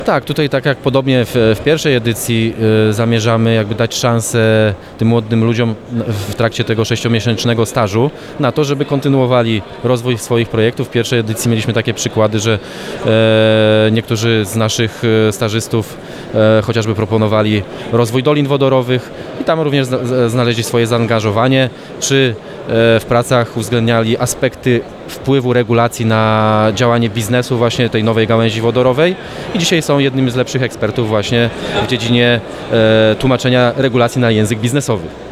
Tak, tutaj tak jak podobnie w pierwszej edycji zamierzamy jakby dać szansę tym młodym ludziom w trakcie tego 6-miesięcznego stażu na to, żeby kontynuowali rozwój swoich projektów. W pierwszej edycji mieliśmy takie przykłady, że niektórzy z naszych stażystów chociażby proponowali rozwój dolin wodorowych i tam również znaleźli swoje zaangażowanie, czy w pracach uwzględniali aspekty wpływu regulacji na działanie biznesu właśnie tej nowej gałęzi wodorowej i dzisiaj są jednym z lepszych ekspertów właśnie w dziedzinie tłumaczenia regulacji na język biznesowy.